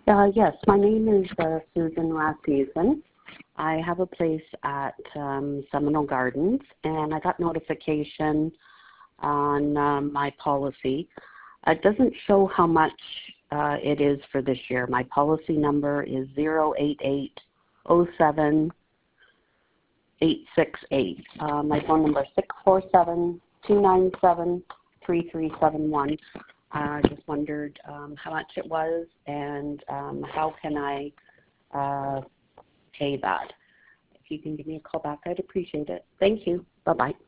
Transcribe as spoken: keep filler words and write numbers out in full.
Uh, yes, my name is uh, Susan Rasmussen. I have a place at um, Seminole Gardens, and I got notification on um, my policy. It doesn't show how much uh, it is for this year. My policy number is zero eight eight zero seven eight six eight. Uh, my phone number is six four seven, two nine seven, three three seven one. I uh, just wondered um, how much it was and um, how can I uh, pay that. If you can give me a call back, I'd appreciate it. Thank you. Bye-bye.